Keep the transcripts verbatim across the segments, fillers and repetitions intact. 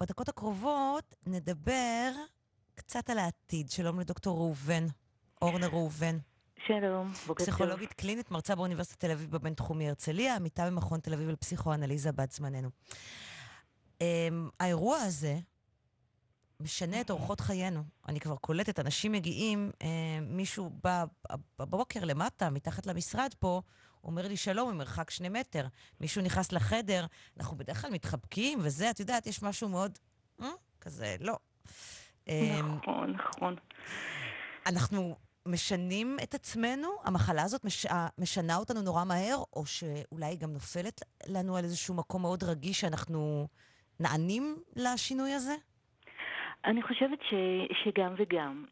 בדקות הקרובות נדבר קצת על העתיד. שלום לדוקטור ראובן, אורנה ראובן. שלום, בוקר טוב. פסיכולוגית קלינית, מרצה באוניברסיטת תל אביב בבינתחומי הרצליה, עמיתה במכון תל אביב לפסיכואנליזה בת זמננו. Um, האירוע הזה משנה את אורחות חיינו. אני כבר קולטת, אנשים מגיעים, uh, מישהו בא בבוקר למטה, מתחת למשרד פה, אומר לי שלום, ממרחק שני מטר. מישהו נכנס לחדר, אנחנו בדרך כלל מתחבקים, וזה, את יודעת, יש משהו מאוד, אה, כזה, לא. נכון, נכון. אנחנו משנים את עצמנו, המחלה הזאת מש... משנה אותנו נורא מהר, או שאולי היא גם נופלת לנו על איזשהו מקום מאוד רגיש שאנחנו נענים לשינוי הזה? אני חושבת ש, שגם וגם.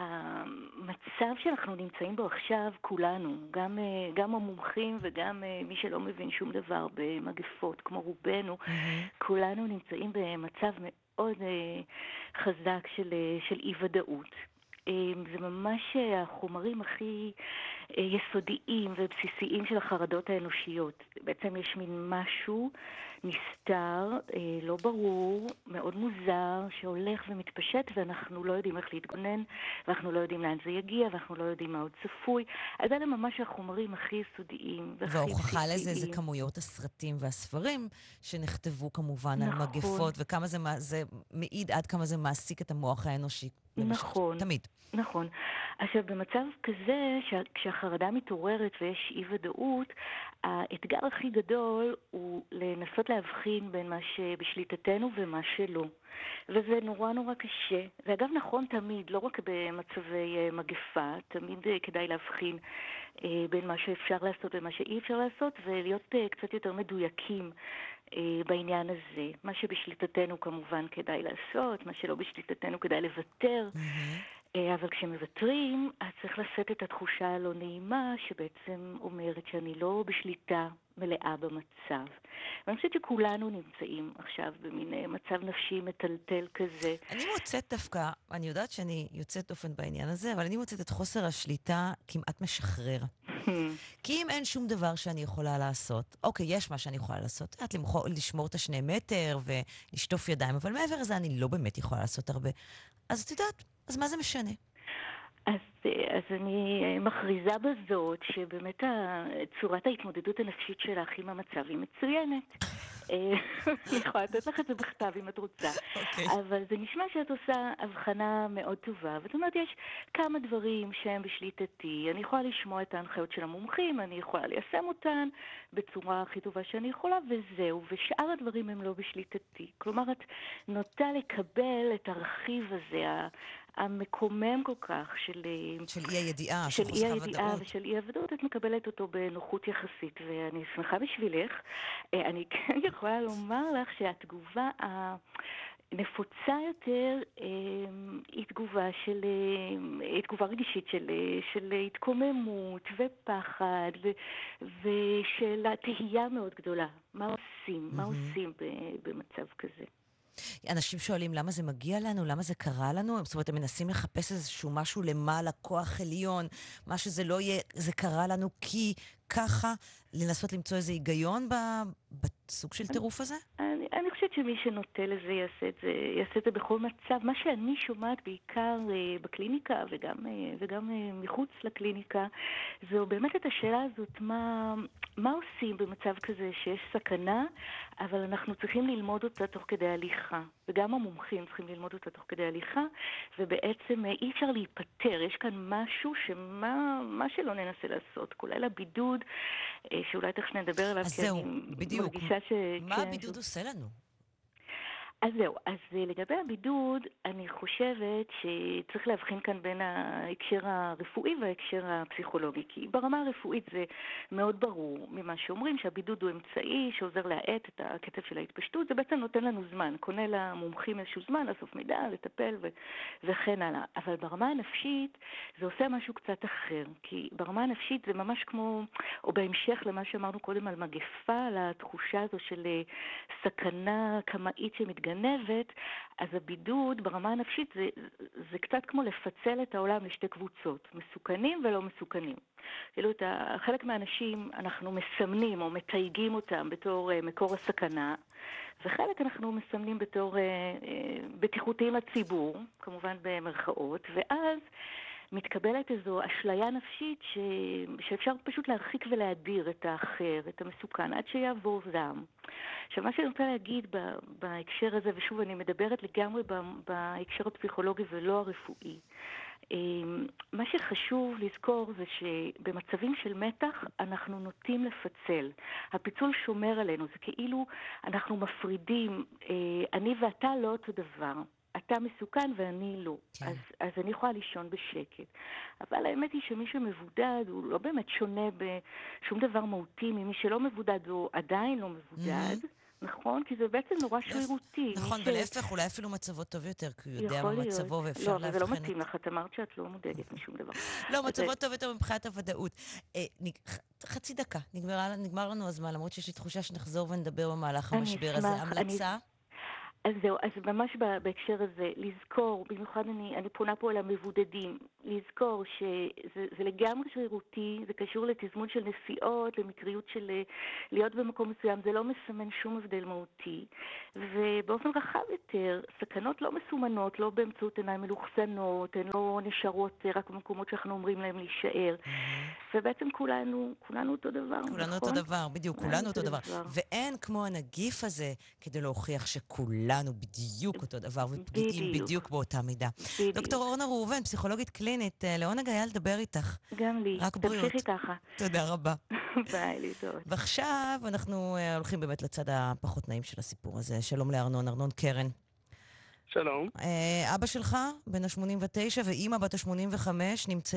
המצב שאנחנו נמצאים בו עכשיו, כולנו, גם, גם המומחים וגם מי שלא מבין שום דבר במגפות, כמו רובנו, Mm-hmm. כולנו נמצאים במצב מאוד חזק של, של אי-ודאות. זה ממש החומרים הכי יסודיים ובסיסיים של החרדות האנושיות. בעצם יש מין משהו נסתר, לא ברור, מאוד מוזר, שהולך ומתפשט, ואנחנו לא יודעים איך להתגונן, ואנחנו לא יודעים לאן זה יגיע, ואנחנו לא יודעים מה עוד צפוי. אז אלה ממש החומרים הכי יסודיים והכי וההוכחה בסיסיים. לזה זה כמויות הסרטים והספרים שנכתבו כמובן נכון. על מגפות, וכמה זה, זה מעיד עד כמה זה מעסיק את המוח האנושי. נכון, תמיד. נכון. עכשיו, במצב כזה, כשהחרדה מתעוררת ויש אי-ודאות, האתגר הכי גדול הוא לנסות להבחין בין מה שבשליטתנו ומה שלא. וזה נורא נורא קשה. ואגב, נכון תמיד, לא רק במצבי מגפה, תמיד כדאי להבחין בין מה שאפשר לעשות ומה שאי אפשר לעשות, ולהיות קצת יותר מדויקים בעניין הזה. מה שבשליטתנו כמובן כדאי לעשות, מה שלא בשליטתנו כדאי לוותר. Mm-hmm. אבל כשמוותרים, אז צריך לשאת את התחושה הלא נעימה, שבעצם אומרת שאני לא בשליטה מלאה במצב. ואני חושבת שכולנו נמצאים עכשיו במין מצב נפשי מטלטל כזה. אני מוצאת דווקא, אני יודעת שאני יוצאת אופן בעניין הזה, אבל אני מוצאת את חוסר השליטה כמעט משחרר. כי אם אין שום דבר שאני יכולה לעשות, אוקיי, יש מה שאני יכולה לעשות, את לשמור את השני מטר ולשטוף ידיים, אבל מעבר לזה אני לא באמת יכולה לעשות הרבה. אז את יודעת, אז מה זה משנה? אז, אז אני מכריזה בזאת שבאמת צורת ההתמודדות הנפשית שלך עם המצב היא מצוינת. אני יכולה לתת לך את זה בכתב אם את רוצה. Okay. אבל זה נשמע שאת עושה הבחנה מאוד טובה. זאת אומרת, יש כמה דברים שהם בשליטתי. אני יכולה לשמוע את ההנחיות של המומחים, אני יכולה ליישם אותן בצורה הכי טובה שאני יכולה, וזהו. ושאר הדברים הם לא בשליטתי. כלומר, את נוטה לקבל את הרכיב הזה, המקומם כל כך של, של אי הידיעה, של של אי חוסר הידיעה הוודאות. ושל אי הוודאות, את מקבלת אותו בנוחות יחסית, ואני שמחה בשבילך. אני כן יכולה לומר לך שהתגובה הנפוצה יותר היא תגובה של, היא תגובה רגישית של, של התקוממות ופחד ו, ושל תהייה מאוד גדולה. מה עושים? Mm-hmm. מה עושים במצב כזה? אנשים שואלים למה זה מגיע לנו, למה זה קרה לנו, זאת אומרת, הם מנסים לחפש איזשהו משהו למעלה, כוח עליון, מה שזה לא יהיה, זה קרה לנו כי ככה, לנסות למצוא איזה היגיון בסוג של טירוף הזה? אני, אני חושבת שמי שנוטה לזה יעשה את זה, יעשה את זה בכל מצב. מה שאני שומעת בעיקר uh, בקליניקה וגם, uh, וגם uh, מחוץ לקליניקה, זו באמת את השאלה הזאת, מה, מה עושים במצב כזה שיש סכנה, אבל אנחנו צריכים ללמוד אותה תוך כדי הליכה. וגם המומחים צריכים ללמוד אותה תוך כדי הליכה, ובעצם uh, אי אפשר להיפטר. יש כאן משהו שמה מה שלא ננסה לעשות, כולל הבידוד, uh, שאולי תכף נדבר עליו, אז כי זהו, אני בדיוק. מרגישה ש... מה כן, הבידוד ש... עושה לנו? אז זהו, אז לגבי הבידוד, אני חושבת שצריך להבחין כאן בין ההקשר הרפואי וההקשר הפסיכולוגי, כי ברמה הרפואית זה מאוד ברור ממה שאומרים, שהבידוד הוא אמצעי שעוזר להאט את הקצב של ההתפשטות, זה בעצם נותן לנו זמן, קונה למומחים איזשהו זמן, לאסוף מידע, לטפל ו- וכן הלאה. אבל ברמה הנפשית זה עושה משהו קצת אחר, כי ברמה הנפשית זה ממש כמו, או בהמשך למה שאמרנו קודם על מגפה, על התחושה הזו של סכנה קמאית שמתגלה, גנבת, אז הבידוד ברמה הנפשית זה, זה קצת כמו לפצל את העולם לשתי קבוצות, מסוכנים ולא מסוכנים. כאילו, את ה- חלק מהאנשים אנחנו מסמנים או מתייגים אותם בתור אה, מקור הסכנה, וחלק אנחנו מסמנים בתור אה, אה, בטיחותיים לציבור, כמובן במרכאות, ואז מתקבלת איזו אשליה נפשית ש... שאפשר פשוט להרחיק ולהדיר את האחר, את המסוכן, עד שיעבור זעם. עכשיו, מה שאני רוצה להגיד ב... בהקשר הזה, ושוב, אני מדברת לגמרי ב... בהקשר הפסיכולוגי ולא הרפואי, מה שחשוב לזכור זה שבמצבים של מתח אנחנו נוטים לפצל. הפיצול שומר עלינו, זה כאילו אנחנו מפרידים, אני ואתה לא אותו דבר. אתה מסוכן ואני לא. כן. אז, אז אני יכולה לישון בשקט. אבל האמת היא שמי שמבודד הוא לא באמת שונה בשום דבר מהותי ממי שלא מבודד, הוא עדיין לא מבודד. Mm-hmm. נכון? כי זה בעצם נורא שרירותי. נכון, ש... ולהפך, אולי אפילו מצבו טוב יותר, כי הוא יודע מה להיות. מצבו ואפשר לא, להבחן את... לא, אבל זה לא מתאים לך, את אמרת שאת לא מודאגת משום דבר. לא, מצבו זה... טוב יותר מבחינת הוודאות. אה, נ... חצי דקה, נגמר, נגמר לנו הזמן, למרות שיש לי תחושה שנחזור ונדבר במהלך המשבר הזה. המלצה? אני... אז זהו, אז ממש בהקשר הזה, לזכור, במיוחד אני, אני פונה פה אל המבודדים, לזכור שזה לגמרי שרירותי, זה קשור לתזמון של נסיעות, למקריות של להיות במקום מסוים, זה לא מסמן שום הבדל מהותי. ובאופן רחב יותר, סכנות לא מסומנות, לא באמצעות עיניים מלוכסנות, הן לא נשארות רק במקומות שאנחנו אומרים להם להישאר. ובעצם כולנו, כולנו אותו דבר, נכון? כולנו אותו דבר, בדיוק, כולנו אותו דבר. ואין כמו הנגיף הזה כדי להוכיח שכולנו בדיוק אותו דבר, ופגיעים בדיוק באותה מידה. דוקטור אורנה ראובן, פסיכולוגית קלינית, לעונג היה לדבר איתך. גם לי. רק בריאות. תמשיכי ככה. תודה רבה. ביי, להתראות. ועכשיו אנחנו הולכים באמת לצד הפחות נעים של הסיפור הזה. שלום לארנון, ארנון קרן. שלום. אבא שלך, בן ה-שמונים ותשע, ואימא בת ה-שמונים וחמש, נמצאים